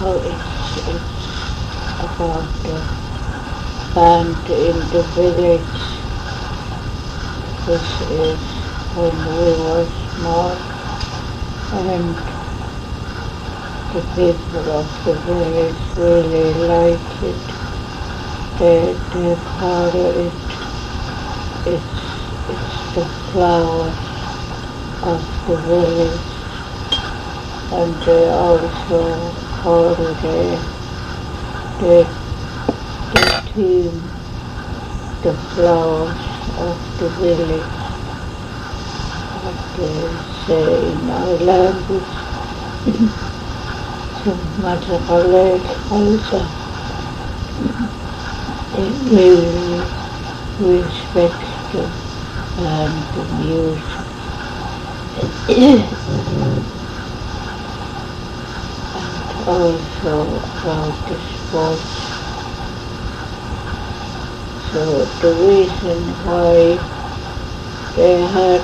it's about the band in the village. This is when we were small, and the people of the village really like it. They follow it. It's the flowers of the village, and they also call the team the flowers of the village, what they say in our language. So Madhya also, they really respect and the music. And also about the sports. So the reason why they had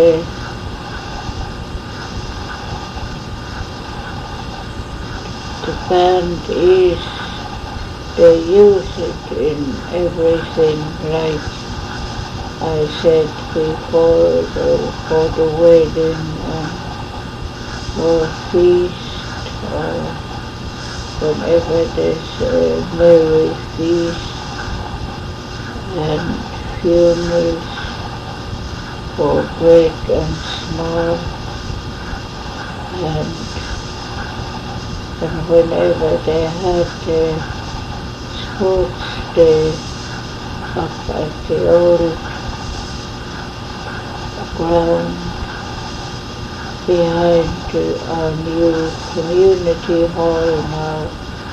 the band is they use it in everything, like I said before, for the wedding and for feast, or whenever there's a merry feast, and funerals for great and small, and whenever they had the sports day up at the old ground behind our new community hall now,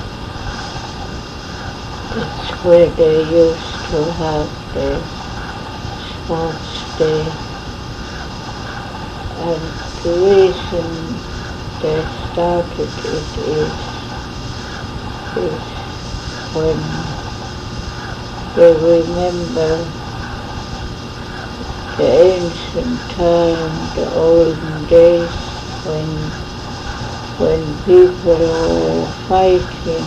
it's where they used to have the sports day. And the reason they started it is when they remember the ancient time, the olden days, when people were fighting.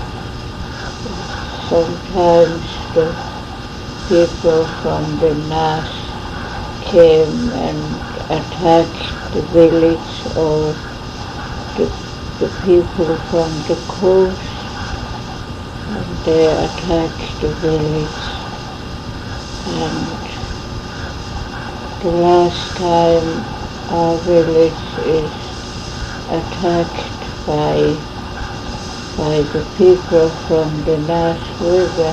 Sometimes the people from the north came and attacked the village, or the people from the coast, and they attacked the village. And the last time our village is attacked by the people from the Nass River,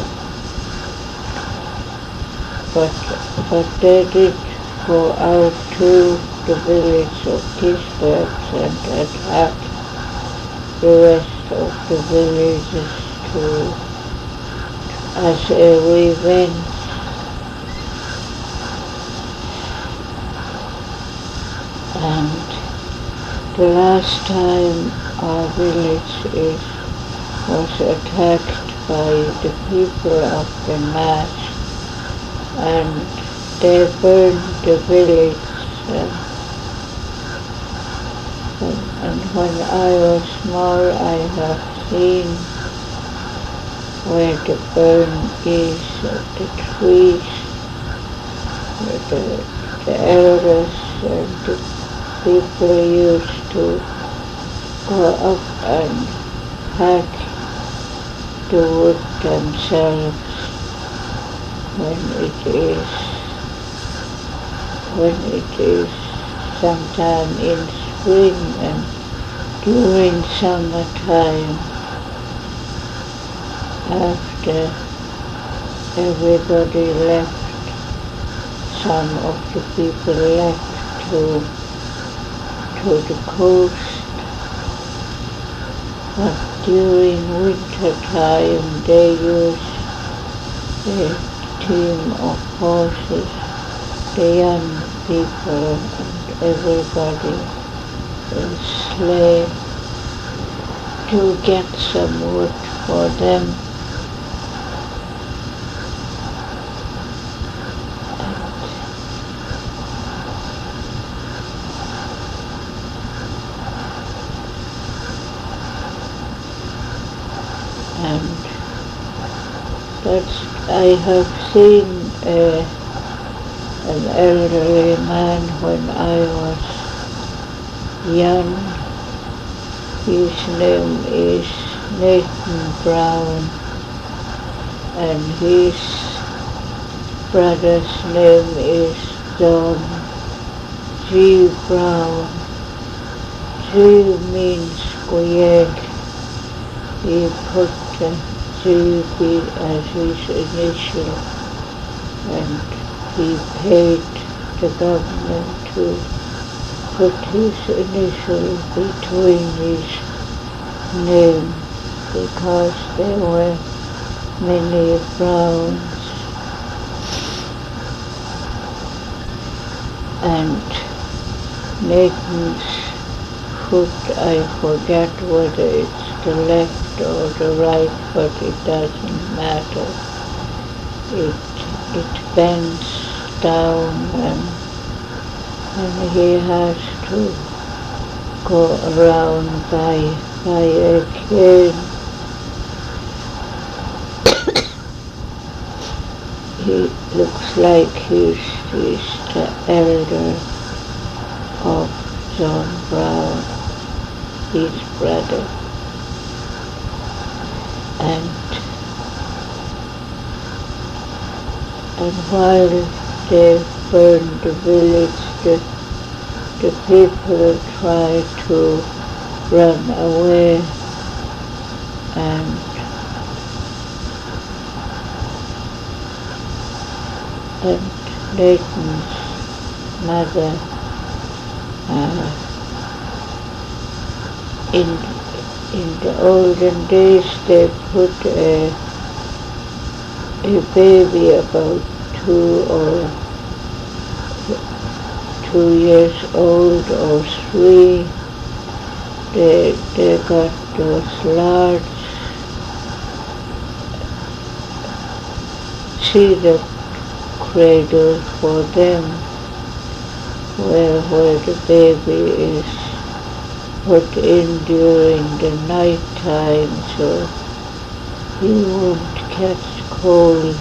but they did go out to the village of Kisberg and attack the rest of the villages as a revenge. And the last time our village was attacked by the people of the Nass, and they burned the village. And when I was small, I have seen where the burn is, the trees, the elders and the people used to go up and hack the wood themselves when it is sometime in spring and during summertime, after everybody left, some of the people left to the coast, but during winter time they use a team of horses, the young people and everybody in sleigh, to get some wood for them. and I have seen an elderly man when I was young. His name is Nathan Brown, and his brother's name is John G. Brown. G means Guyeg. He put GB as his initial, and he paid the government to put his initial between his name because there were many Browns. And Nathan's foot, I forget whether it's the left or the right, but it doesn't matter. It bends down, and he has to go around by a cane. He looks like he's the elder of John Brown, his brother. And while they burned the village, the people tried to run away, and Nathan's mother, in the olden days, they put a baby about 2 years old or 3. They got those large cedar cradle for them, where the baby is put in during the night time so he won't catch cold.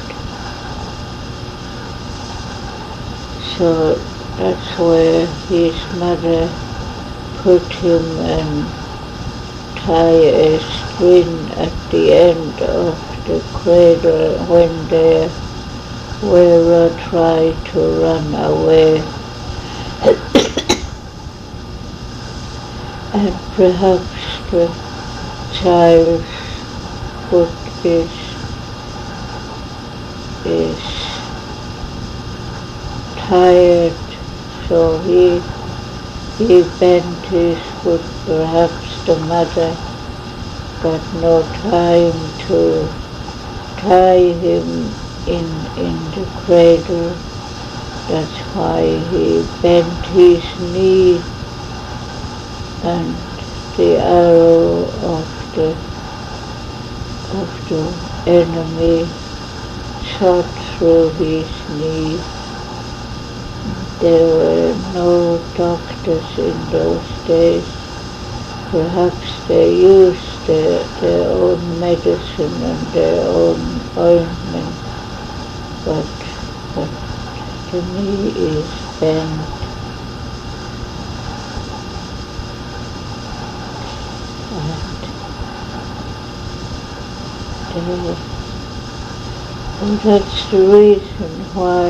So that's where his mother put him and tie a string at the end of the cradle when they were trying to run away. And perhaps the child's foot is tired, so he bent his foot. Perhaps the mother got no time to tie him in the cradle. That's why he bent his knee, and the arrow of the enemy shot through his knee. There were no doctors in those days. Perhaps they used their own medicine and their own ointment, but the knee is bent. And that's the reason why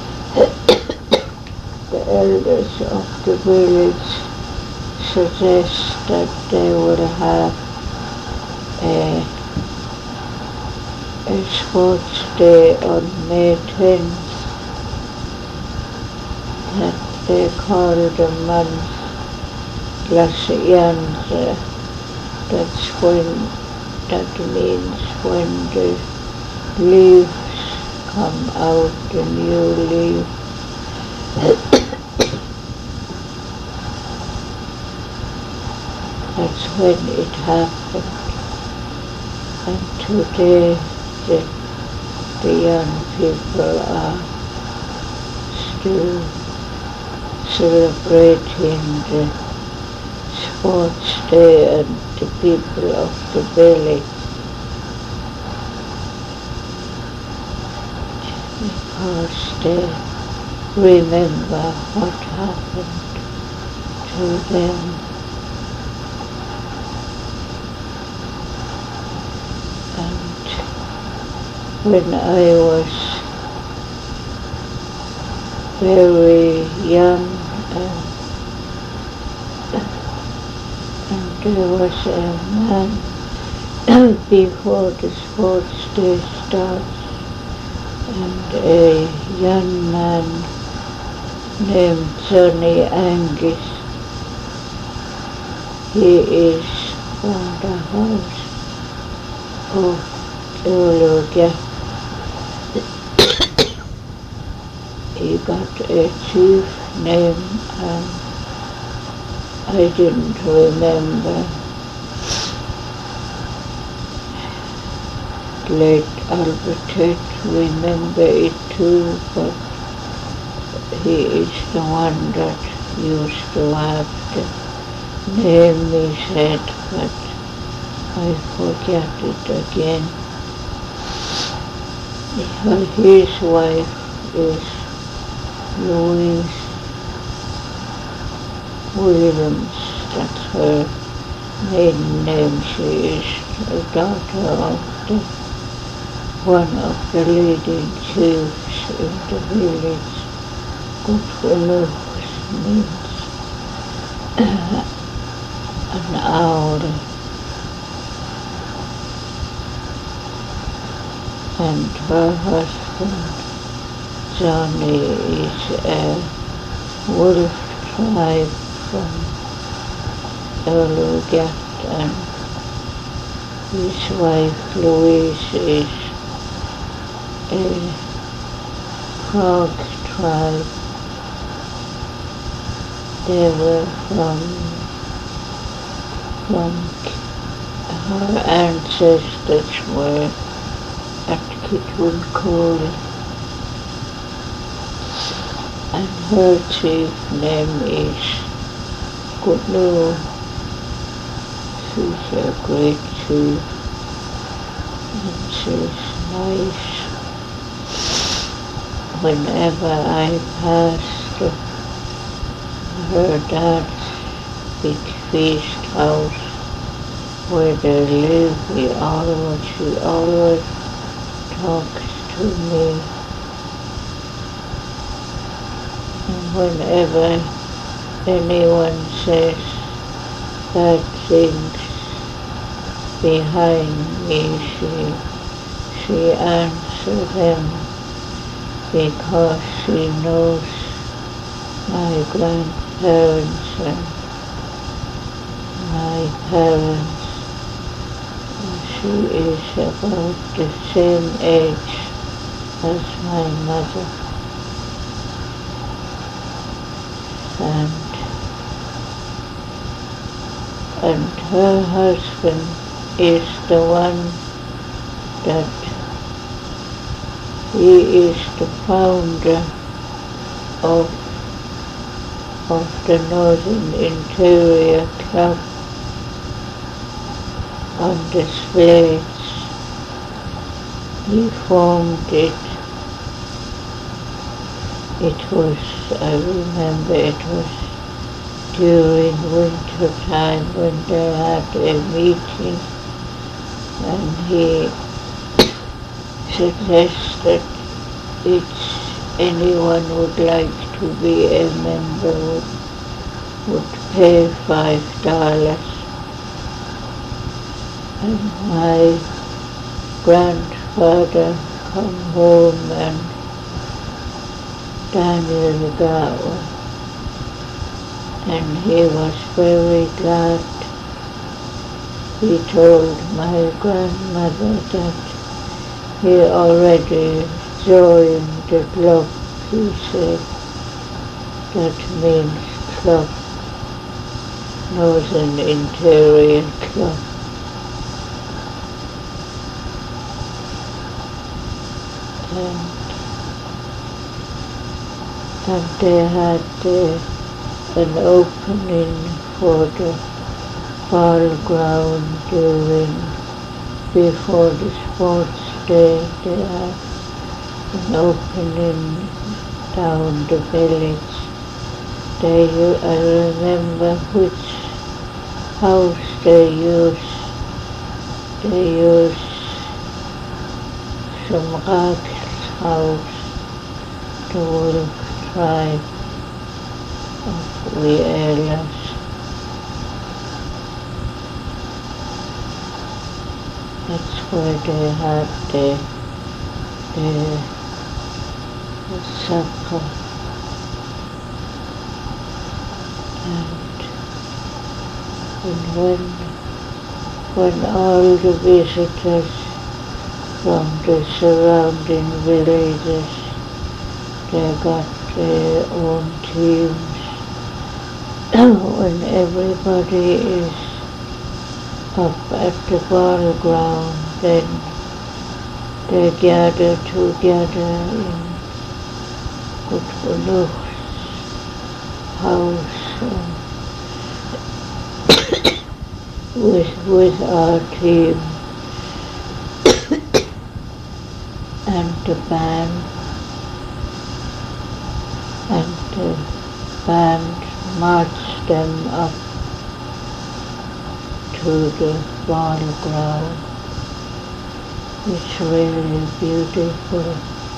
the elders of the village suggest that they will have a sports day on May 10th, that they call the month Lascianza. That means when the leaves come out, the new leaf. That's when it happened. And today the young people are still celebrating the sports day, and the people of the village because they remember what happened to them. And when I was very young, and there was a man before the sports day starts, and a young man named Johnny Angus. He is from the house of Uluga. He got a chief name and I didn't remember. Late Albert Ted remember it too, but he is the one that used to have the name he said, but I forget it again. His wife is Louise Williams, that's her maiden name. She is a daughter of one of the leading chiefs in the village. Goodfellow means an owl. And her husband Johnny is a wolf tribe from Ulugat, and his wife Louise is a frog tribe. They were from her ancestors were at Kitwin Cole, and her chief name is Goodlow. She's a great chief, and she's nice. Whenever I passed her dad's big feast house where they live, she always talks to me. And whenever anyone says bad things behind me, she answers them because she knows my grandparents and my parents. She is about the same age as my mother. And her husband is the one that he is the founder of the Northern Interior Club on the Slates. He formed it. I remember it was during winter time when they had a meeting, and he suggested anyone would like to be a member would pay $5. And my grandfather come home, and Daniel Gower, and he was very glad. He told my grandmother that he already joined the club. He said that means club, Northern Interior Club. And they had an opening for the ball ground before the sports day. They had in opening down the village. I remember which house they used. They used some Rakel's house, the wolf tribe of Wielas. That's where they had the supper. And when all the visitors from the surrounding villages, they got their own teams. When everybody is up at the ball ground, then they gather together in Gudbran's house with our team and the band, marched them up to the ball ground. It's really beautiful.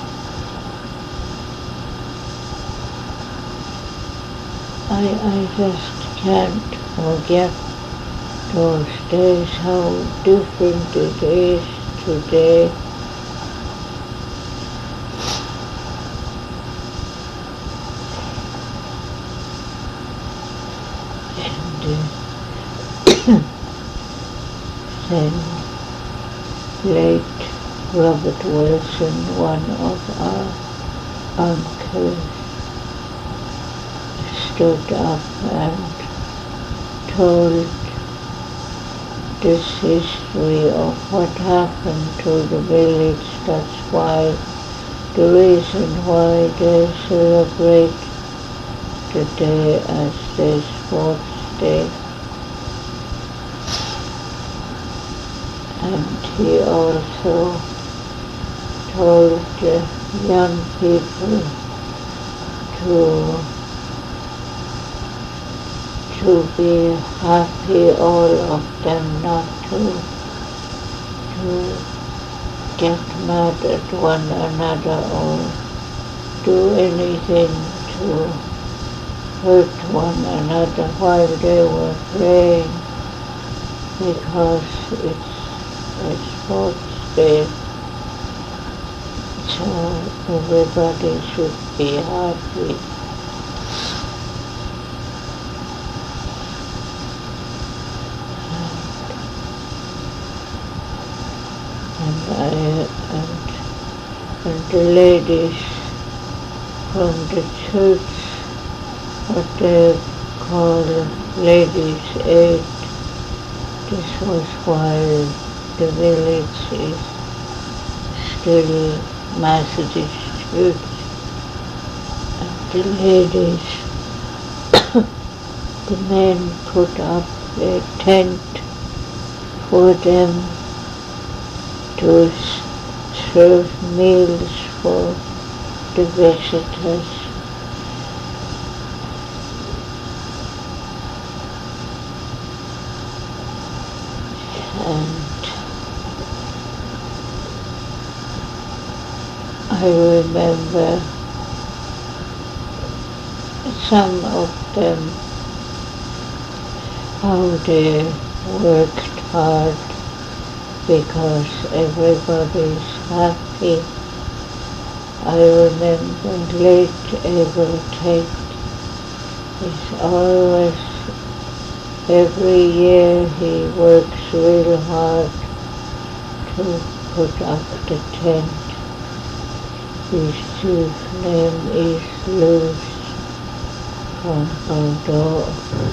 I just can't forget those days, how different it is today. And then late Robert Wilson, one of our uncles, stood up and told this history of what happened to the village. That's why, the reason why they celebrate the day as their sports day. And he also told the young people to be happy, all of them, not to get mad at one another or do anything to hurt one another while they were playing, because it's a sports day, so everybody should be happy. And the ladies from the church, what they call Ladies' Aid, this was while the village is still Methodist church, and the ladies, the men put up a tent for them to serve meals for the visitors. And I remember some of them, how they worked hard because everybody's happy. I remember late Abel Tate is always, every year he works real hard to put up the tent. His chief name is Luz from Bordeaux.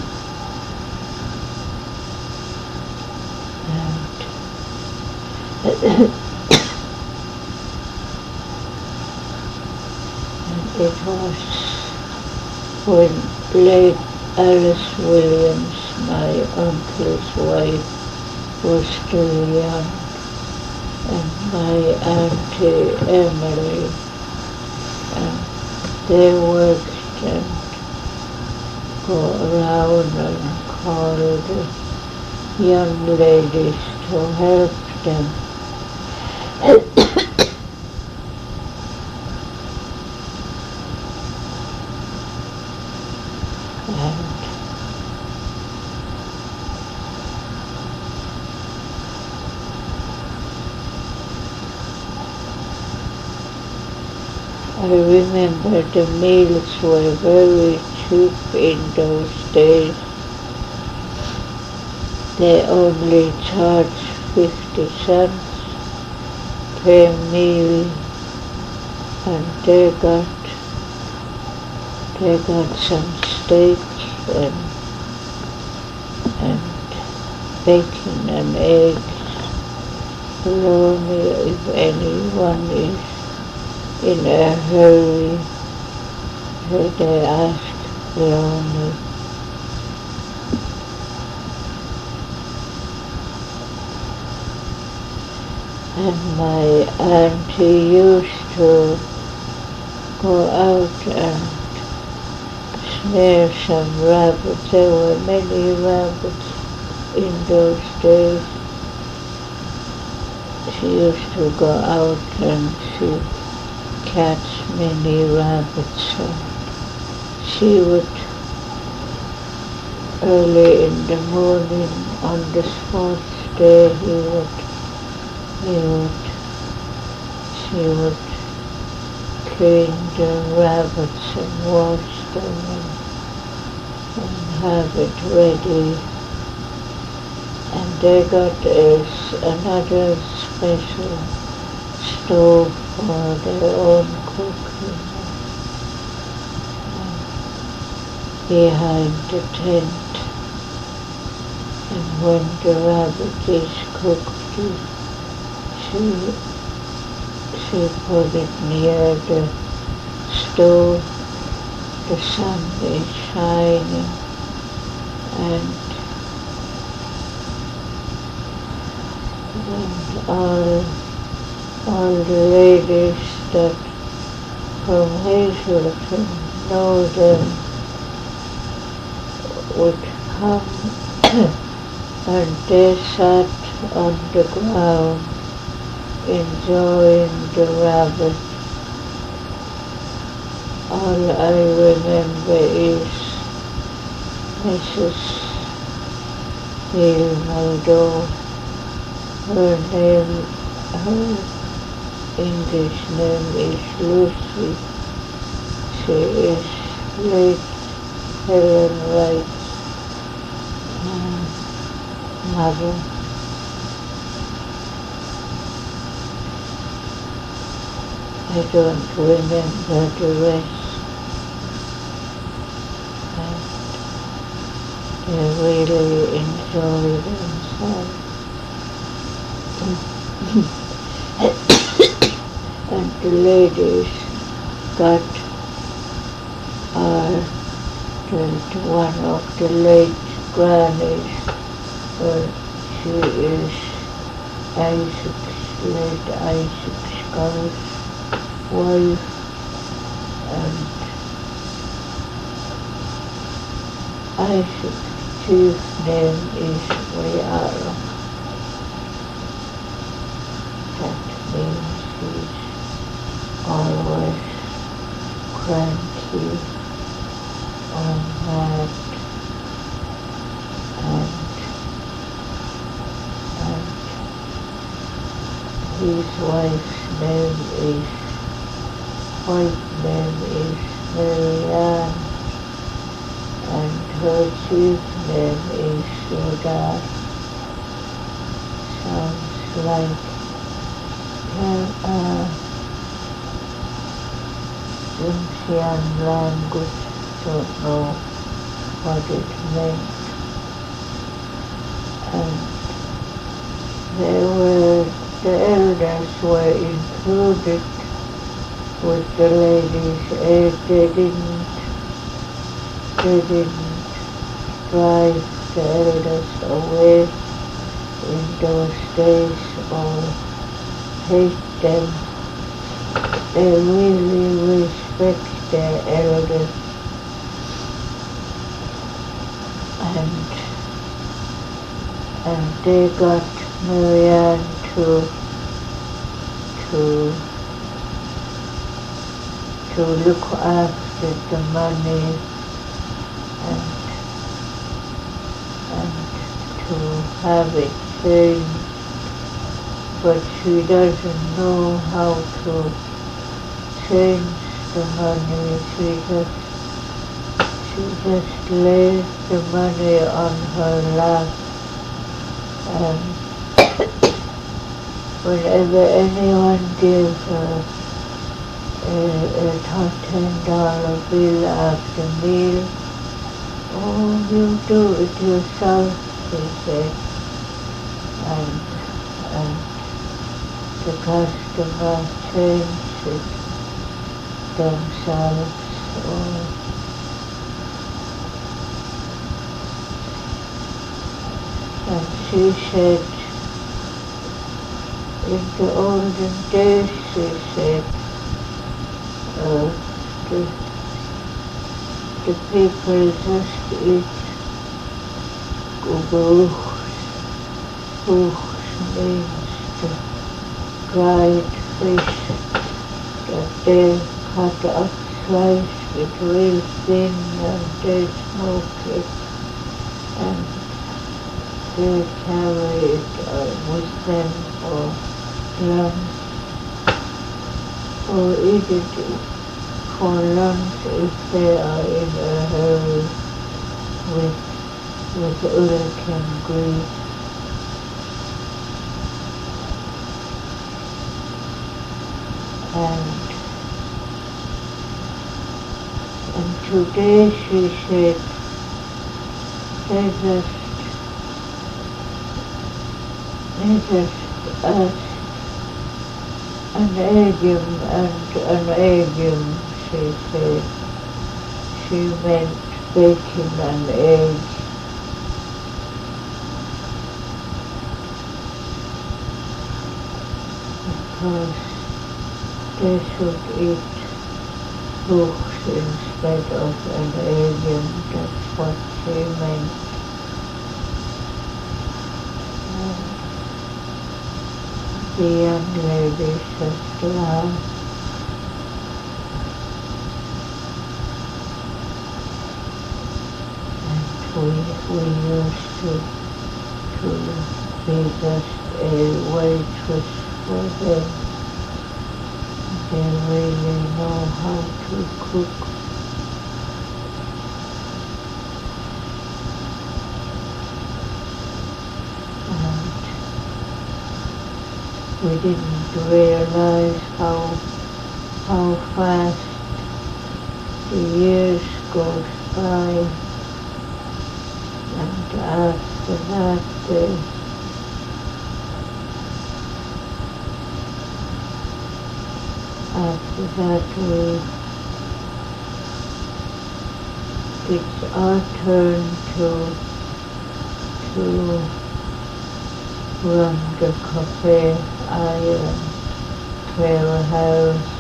And it was when late Alice Williams, my uncle's wife, was still young, and my auntie Emily They worked and go around and call the young ladies to help them. And I remember the meals were very cheap in those days. They only charged 50 cents per meal, and they got some steak and bacon and eggs. Bologna, if anyone is in a hurry, they ask bologna. And my auntie used to go out and snare some rabbits. There were many rabbits in those days. She used to go out and she catch many rabbits. So she would, early in the morning on the fourth day, she would clean the rabbits and wash them and have it ready. And they got another special stove for their own cooking behind the tent. And when the rabbit is cooked, she put it near the stove. The sun is shining, and all the ladies that from Hazelton know them would come and they sat on the ground enjoying the rabbit. All I remember is Mrs. Neil Muldoon. Her English name is Lucy. She is late Helen Wright's mother. I don't remember the rest. They really enjoy themselves. And the ladies got one of the late grannies, she is late Isaac Scar's wife, and Isaac's chief name is Riara. That means he's always cranky or mad, and his wife's white name is Marianne, and her chief name is Suda. Sounds like Indian language, don't know what it meant. And the elders were included with the ladies. They didn't drive the elders away in those days or hate them. They really respect their elders, and they got Marianne to look after the money and to have it changed, but she doesn't know how to change the money. She just lays the money on her lap, and whenever anyone gives her a $10 bill after meal, "Oh, you do it yourself," she said, and the customer changed it themselves. And she said, in the olden days, she said, the people just eat gubrus. Buchs means the dried fish that they cut up, slice it real thin, and they smoke it, and they carry it with them for lunch, or eat it for lunch if they are in a hurry with urgent grease. And today she said they just asked an agium and an agium, she said. She meant bacon and eggs. Because they should eat books instead of an agium. That's what she meant. The young lady just laughed. And we used to be just a waitress for them. They really know how to cook. We didn't realize how fast the years goes by, and after that it's our turn to run the cafe. I Clara House,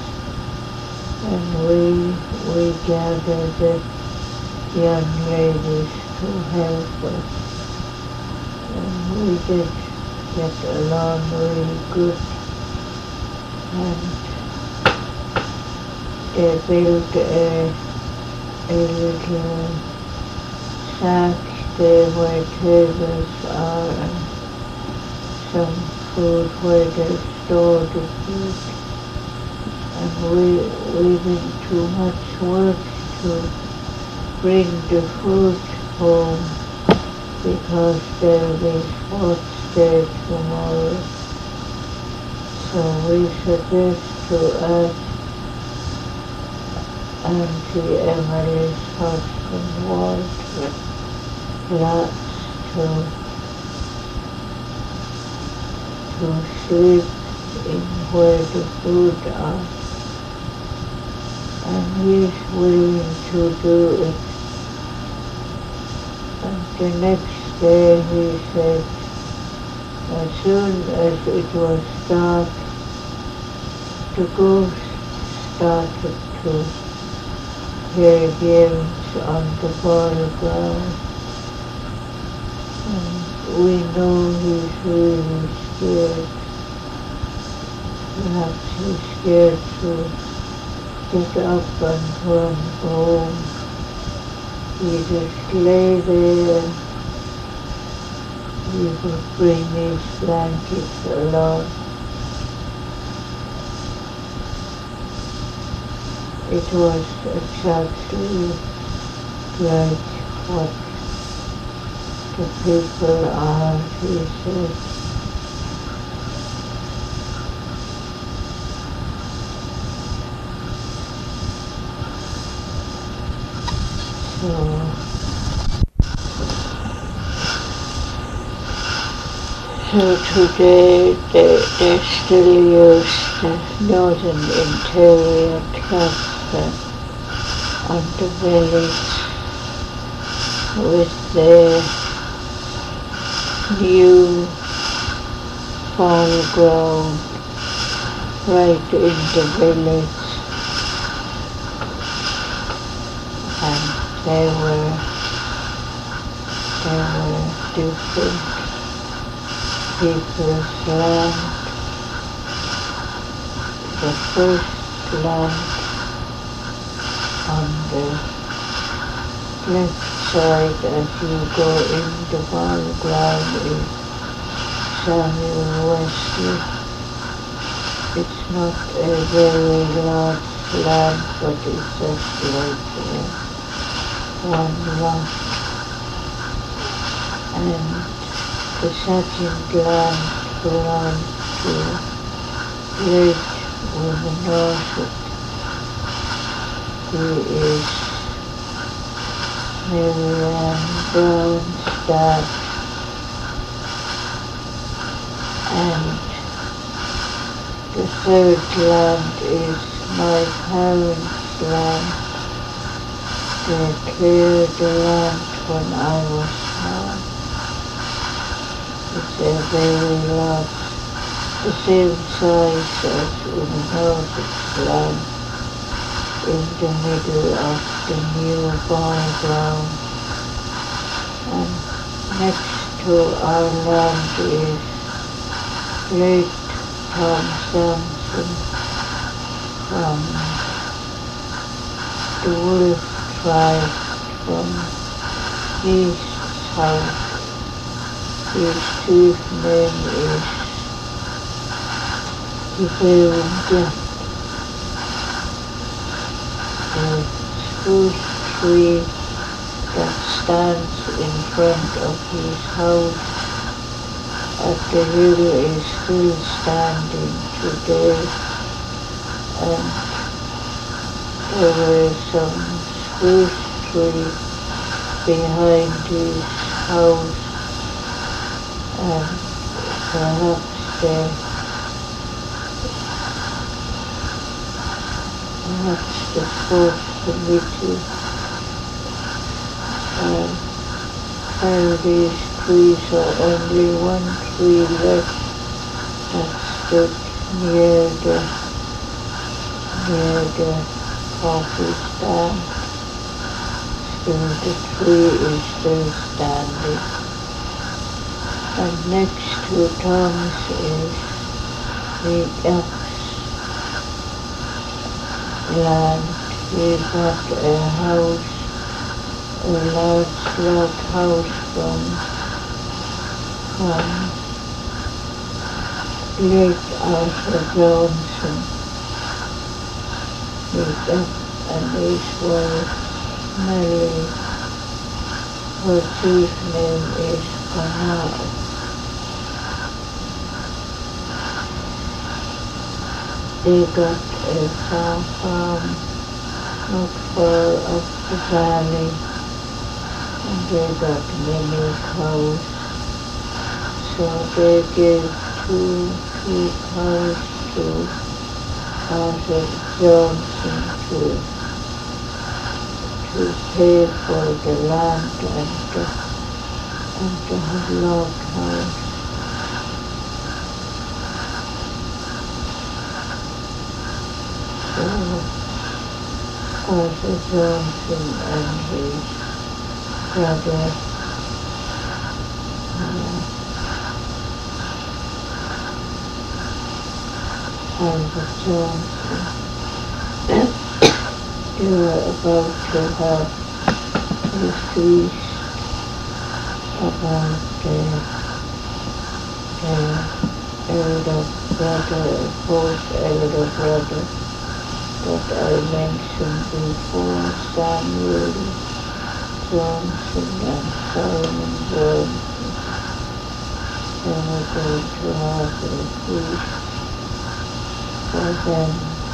and we gather the young ladies to help us, and we did get along really good, and they built a little shack there where tables are, and some food where they store the food, and we didn't too much work to bring the food home because there'll be sports day tomorrow. So we suggest to ask Auntie Emily's husband Walter Platts to sleep in where the food are, and he's willing to do it. And the next day he said, as soon as it was dark, the ghost started to hear games on the battleground, and we know he's really scared. Perhaps he's scared to get up and run home. He just lay there. He would bring his blankets along. It was exactly like what the people are, he said. So today they still use the Northern Interior Club on the village with their new fall ground right in the village, and they were different people's land. The first land on the left side as you go in the battleground is Samuel Wesley. It's not a very large land, but it's just like one lot. And the second land belongs to Lake Wimmenousett, who is Mary Ann Brown's dad, and the third land is my parents' land. They cleared the land when I was small. It's a very large, the same size as Wimmenousett land, in the middle of the new battleground. And next to our land is Great Tom Sampson from the Wolf tribe from East South. His chief name is Kibirunga. The spruce tree that stands in front of his house at the hill is still standing today, and there were some spruce trees behind his house, and perhaps the sports committee tell these trees are only one tree left that stood near the coffee stand. Still, the tree is still standing. And next to Tom's is the Elks land. He got a house, a large log house from Lake Arthur Johnson. And his wife, Mary, her chief name is Canal. They got a farm not far up the valley, and they got many cows. So they gave two cows to Arthur Johnson to pay for the land and the log house. Arthur Johnson and his brother Albert Johnson. They were about to have a feast about their elder brother, both elder brother that I mentioned before, Samuel Johnson and Simon Johnson. They were going to have a feast for them,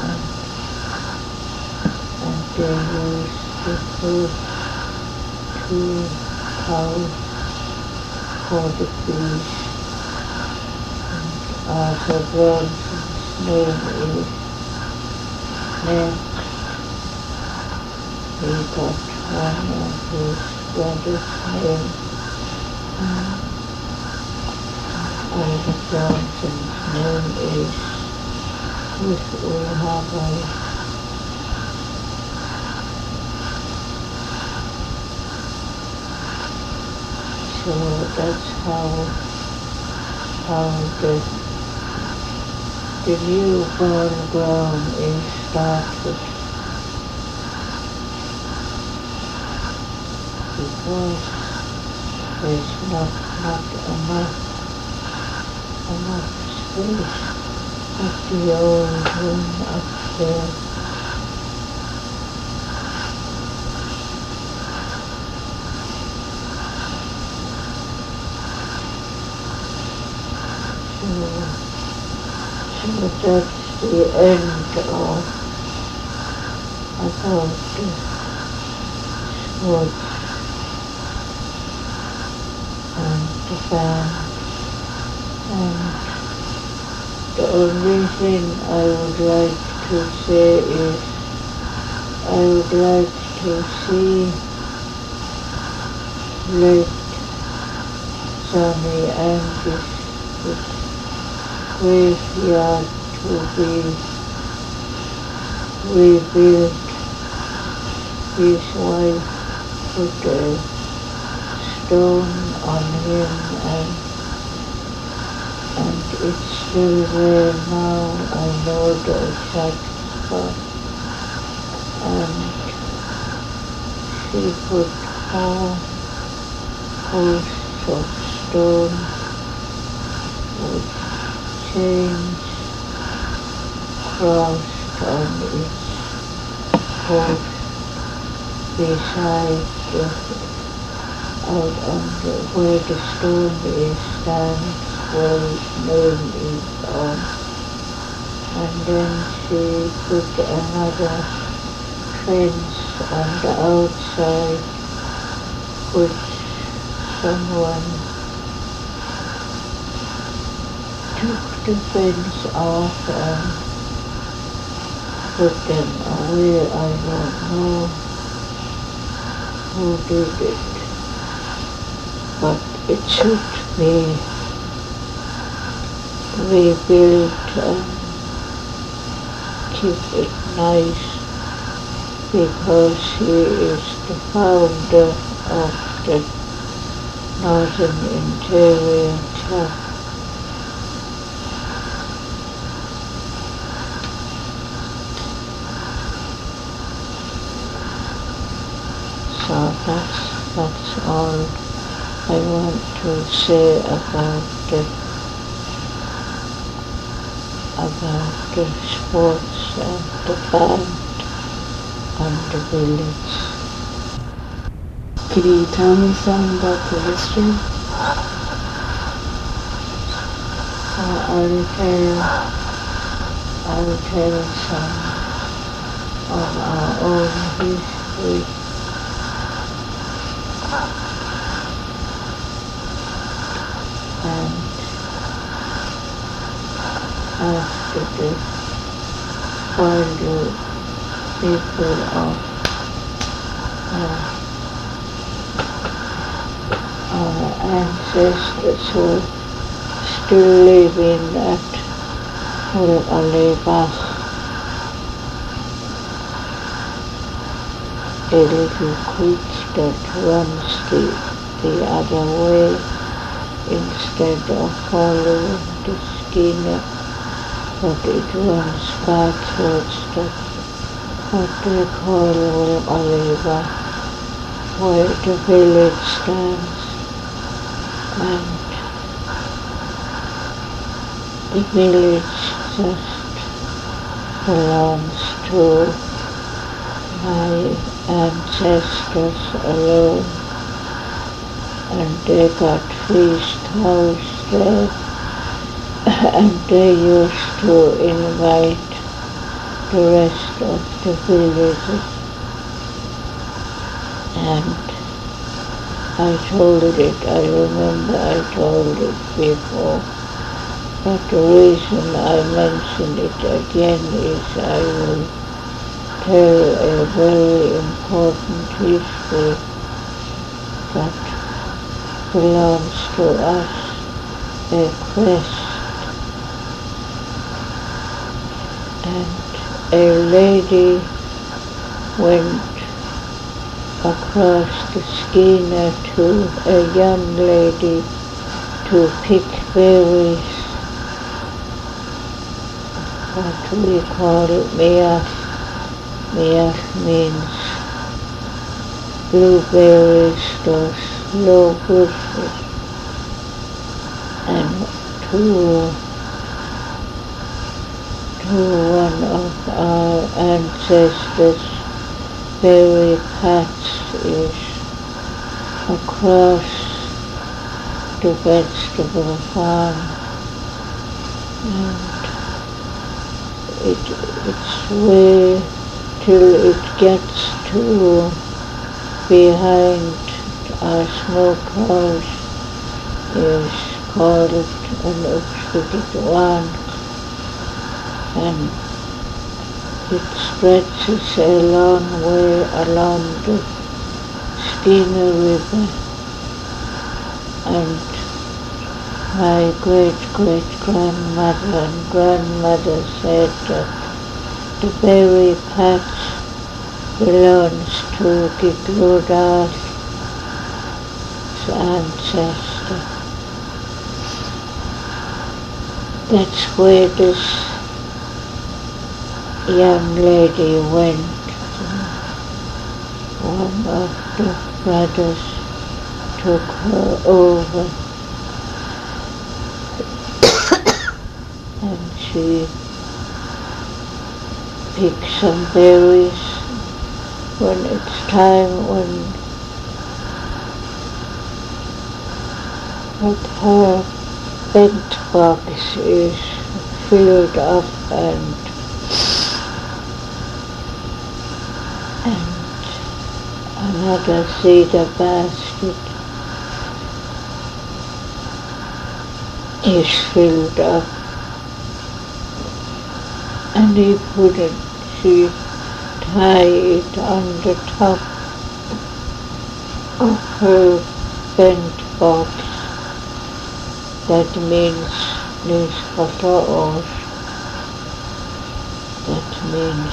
and they used to put 2 cows for the feast. And Arthur Johnson's name is next. He got one of his brother's name. Arthur Johnson's name is, which we have so that's how the newborn ground is started, because there's not enough space at the old room upstairs. So that's the end of about the sports and the band. And the only thing I would like to say is I would like to see Lake Johnny Angus's graveyard to be rebuilt. His wife put a stone on him, and it's still there now. I know the exact spot. And she put 4 posts of stone with chains crossed on its post beside out on where the stone is stands, where his name is on. And then she put another fence on the outside, which someone took the fence off and put them away. I don't know who did it, but it should be rebuilt and keep it nice, because he is the founder of the Northern Interior Chapter. So that's all I want to say about the sports and the band and the village. Can you tell me some about the history? I'll tell some of our own history. And after this, while the people of our ancestors were still living at Hul Alebach, a little creek that runs the other way instead of following the Skeena, but it runs backwards. That's what they call Oliva, where the village stands, and the village just belongs to my ancestors alone, and they got feast house there, and they used to invite the rest of the villagers, and I remember I told it before, but the reason I mention it again is I will tell a very important history that belongs to us, a crest. And a lady went across the Skeena to a young lady to pick berries, what we call meach. Meach means blueberries, those low bushes, and to one of our ancestors' berry patch is across the vegetable farm, and it's way till it gets to behind our smokehouse is called an Uxbridgewan, and it stretches a long way along the Skeena River, and my great-great-grandmother and grandmother said that the berry patch belongs to Gigloda's ancestor. That's where this young lady went. One of the brothers took her over, and she picked some berries when it's time, when her bent box is filled up, and another cedar basket is filled up, and she tie it on the top of her bent box. That means Nisqato'os. That means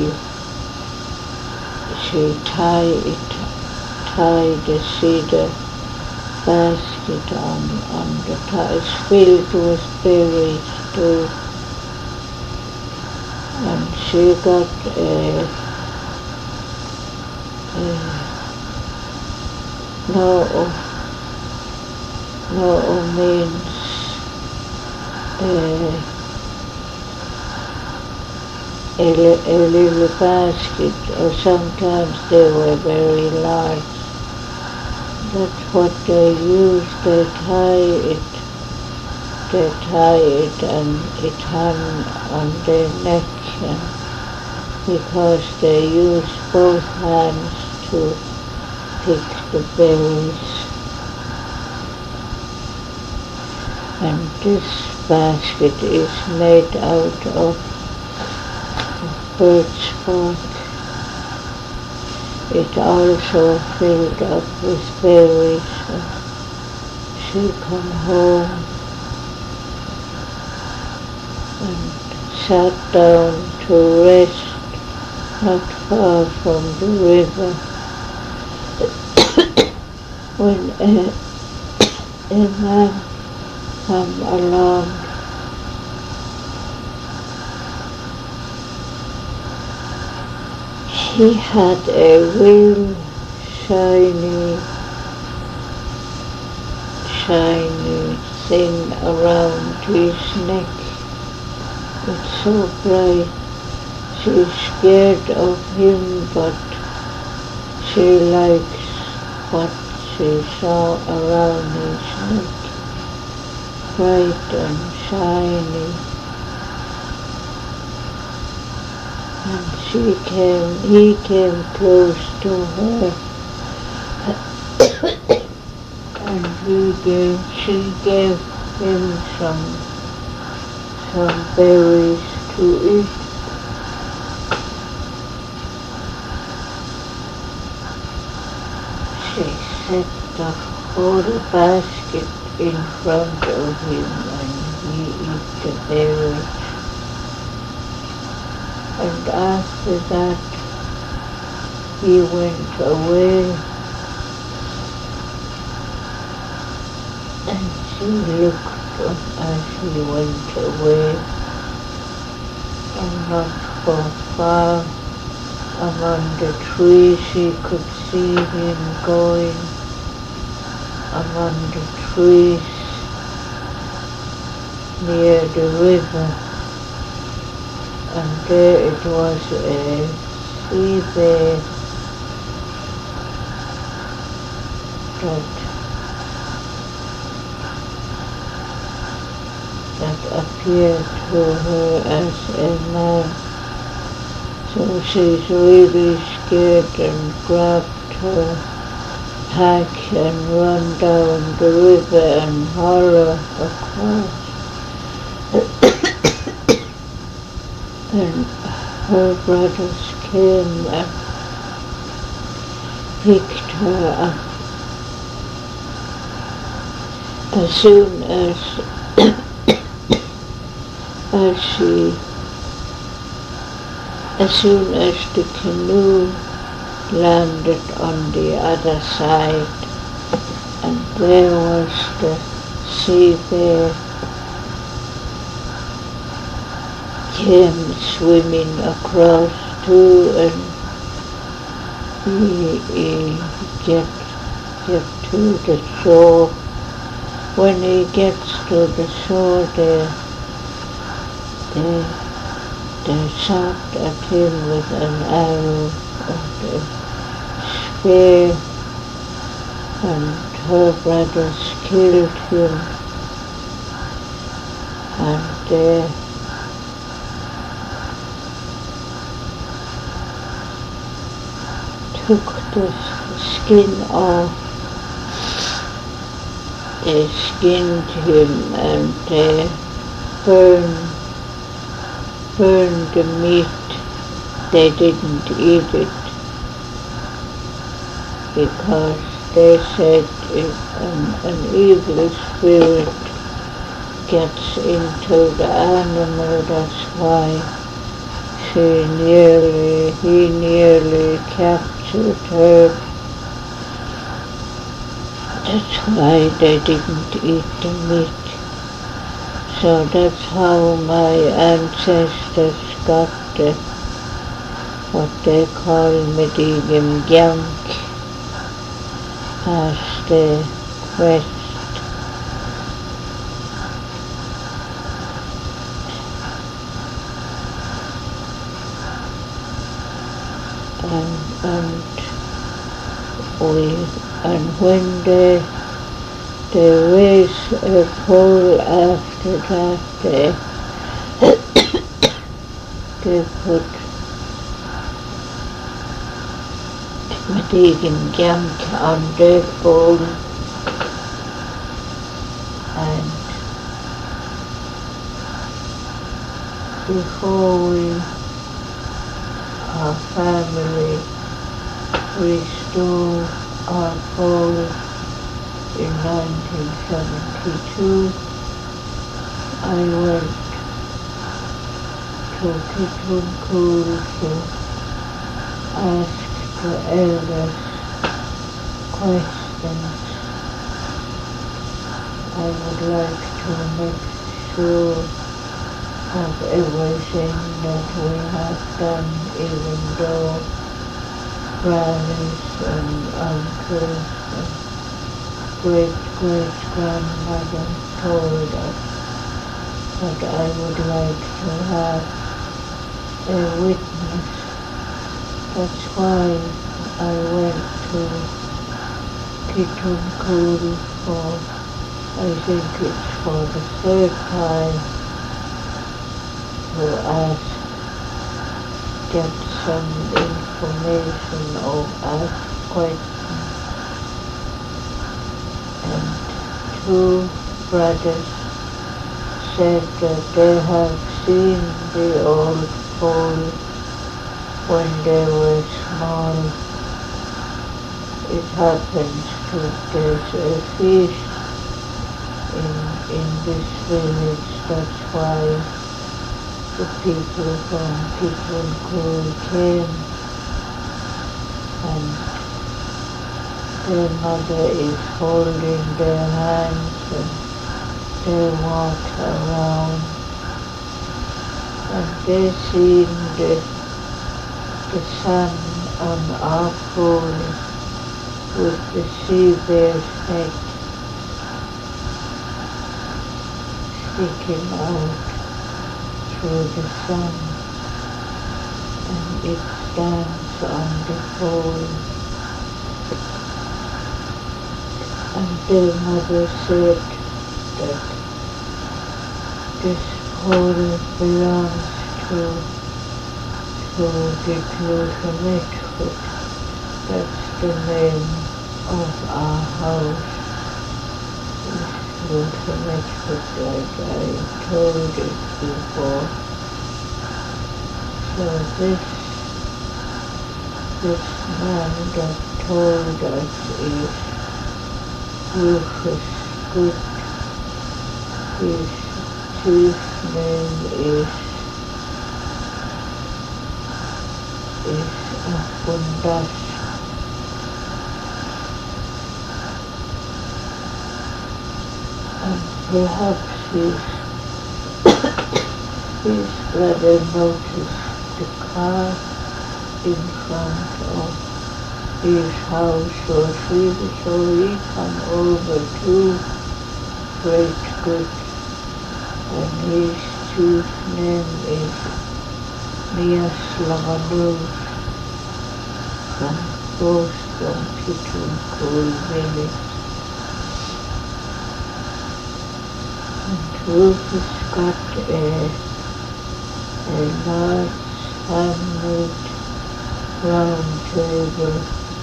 she tie the cedar basket on the top. It's filled with berries too. And she got no means a little basket, or sometimes they were very large. That's what they use. They tie it and it hung on their neck, because they use both hands to pick the berries. And this basket is made out of birch bark. It also filled up with berries. She come home and sat down to rest not far from the river. when a man come along, he had a real shiny thing around his neck. It's so bright. She's scared of him, but she likes what she saw around his neck. Bright and shiny. And he came close to her. And she gave him some berries to eat. She set the whole basket in front of him and he ate the berries. And after that he went away. And she looked up as he went away, and not for far among the trees she could see him going among the trees near the river, and there it was a sea bear that appeared to her as a man. So she's really scared and grabbed her pack and run down the river and holler across. And her brothers came and picked her up. As soon as the canoe landed on the other side, and there was the sea bear, came swimming across too, and he get to the shore. When he gets to the shore, they shot at him with an arrow of the spear, and her brothers killed him, and they took the skin off. They skinned him and they burned the meat. They didn't eat it because they said if an evil spirit gets into the animal, that's why he nearly captured her. That's why they didn't eat the meat. So that's how my ancestors got what they call Medigim Gyank as the crest. And when they raise a pole after that, they put Medigim Gyank on their pole, and before our family restored our pole in 1972, I went to Kitwin to ask the elders questions I would like to make sure of everything that we have done, even though grannies and uncles and great-great-grandmother told us. But I would like to have a witness. That's why I went to Kitunku for, I think it's for the third time, to ask, get some information or ask questions. And two brothers said that they have seen the old pole when they were small. It happens to, there's a feast in this village, that's why the people from Kitunku came, and their mother is holding their hands and they walk around, and they seen the sun on our pole with the sea bear's head sticking out through the sun, and it stands on the pole. And their mother said that this pole belongs to the Glutamethwood. That's the name of our house. Glutamethwood, like I told it before. So this man that told us is Rufus Good. His chief name is Apundas. And perhaps his brother noticed the car in front of his house, so he come over to Great Good, and his chief name is Nias Lamanus, from both from Kitunku village. And Rufus got a large handmade round table,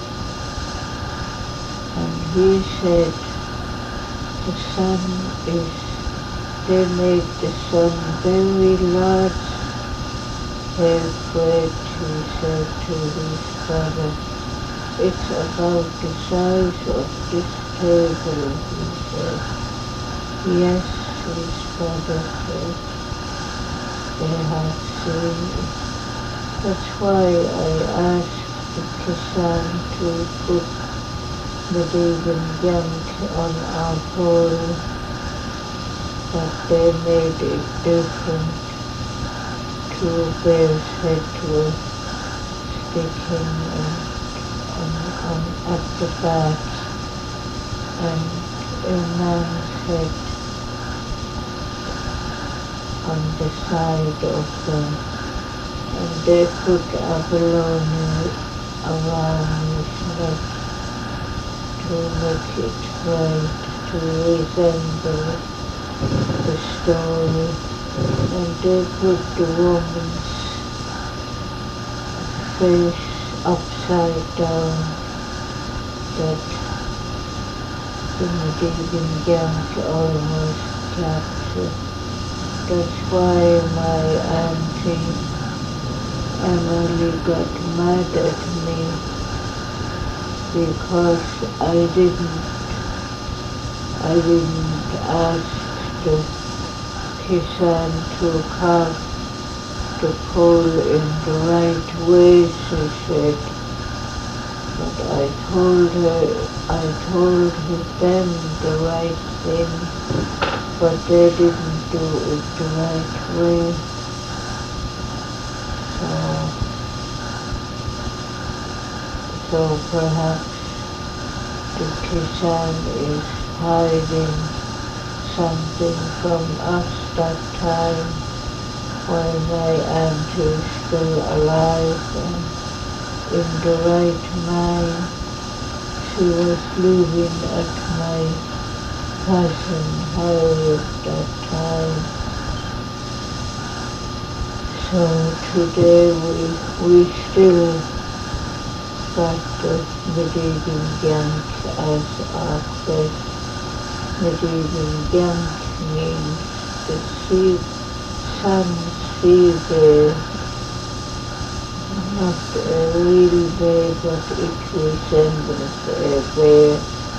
and he said the sun they made the sun very large, hair-breadth, he said to his brother. It's about the size of this table, he said. Yes, his brother said. They had seen it. That's why I asked the Kisan to put Medigan junk on our pole, but they made it different. Two bears' heads were sticking at the back, and a man's head on the side of them, and they put abalone around his neck to make it right, to resemble the story, and they put the woman's face upside down, that the Medigan junk almost captured. That's why my auntie Emily got mad at me, because I didn't ask the Kisan to carve the pole in the right way, she said. But I told them the right thing, but they didn't do it the right way. So perhaps the Kisan is hiding something from us that time while my aunt is still alive and in the right mind. She was living at my cousin Harriet that time. So today we still got the medieval Gyank as our quest. Medieval Gyank means the sun sea bear, not a real bear, but it resembles a bear.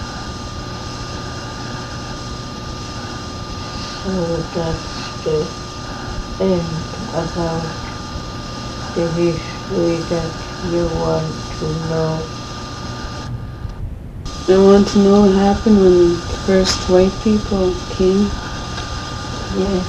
So that's the end about the history that you want to know. I want to know what happened when the first white people came. Yes.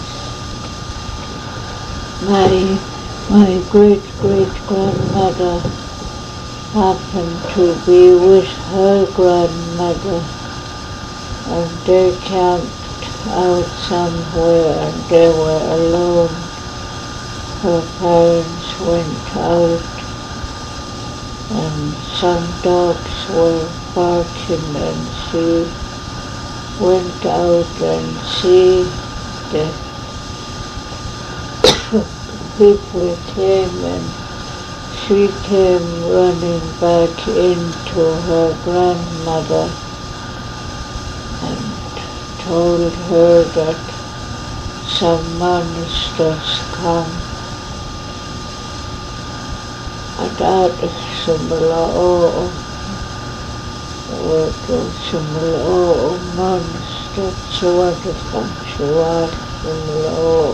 My great-great-grandmother happened to be with her grandmother, and they camped out somewhere and they were alone. Her parents went out and some dogs were barking and she went out and see the people came and she came running back into her grandmother and told her that some monsters come. At sumulao monster suwadakan suwad sumulao.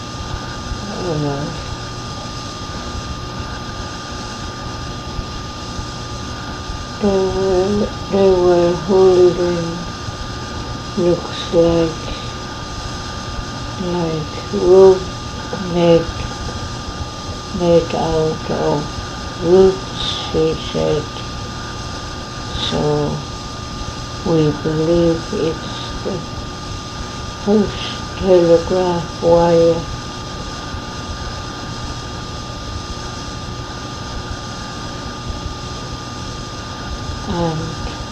They were holding, looks like rope made out of roots, she said. So we believe it's the first telegraph wire. And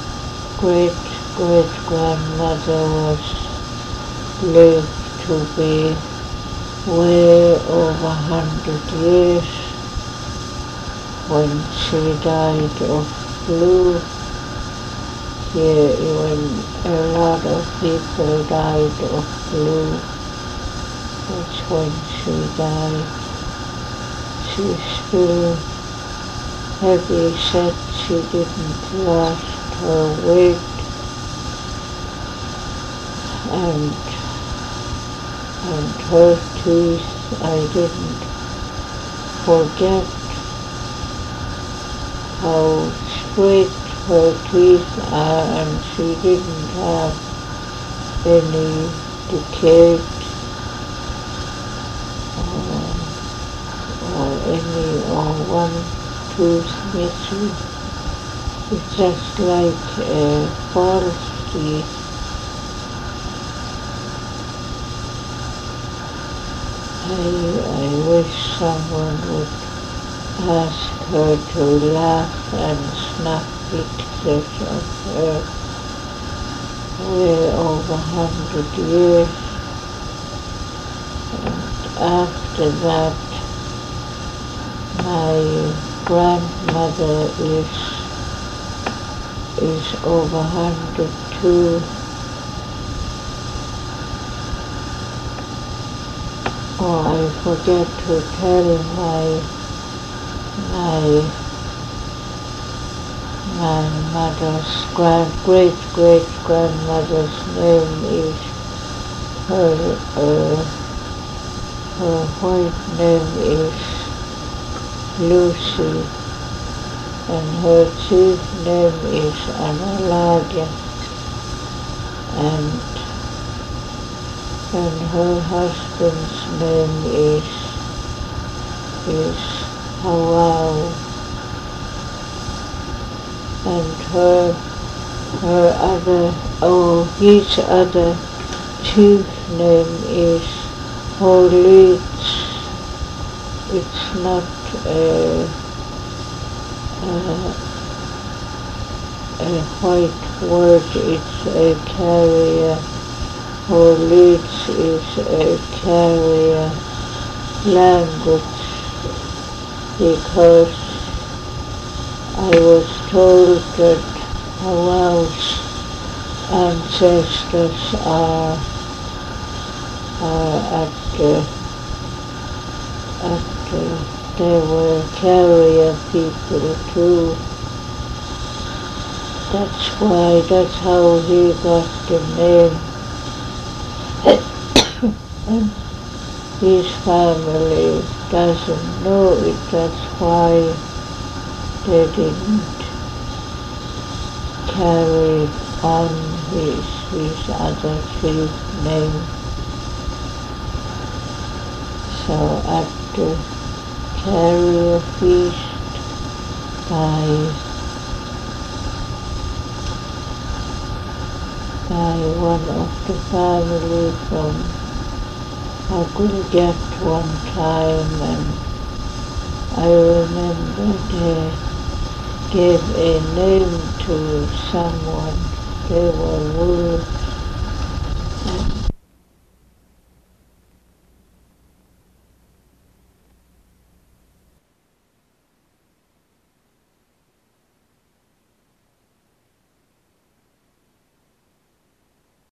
great-great-grandmother was lived to be way over 100 years when she died of flu. Yeah, when a lot of people died of flu, that's when she died. She's still heavy set, she didn't lost her weight, and her teeth, I didn't forget how straight her teeth are, and she didn't have any decayed or one tooth missing. It's just like a false teeth. I wish someone would ask her to laugh and snap pictures of her way over 100 years. And after that, my grandmother is over 102. Oh, I forget to tell my mother's great-great-grandmother's name is her white name is Lucy, and her chief name is Analagya, and her husband's name is Hawau, and his other chief name is Holitz. It's not a white word, it's a carrier. Holitz is a carrier language, because I was told that Hawau's ancestors are they were carrier people too. That's how he got the name. And his family doesn't know it, that's why they didn't carry on his other chief name. So at the carrier feast by one of the family from Agulgat one time, and I remember they gave a name to someone. They were Wolf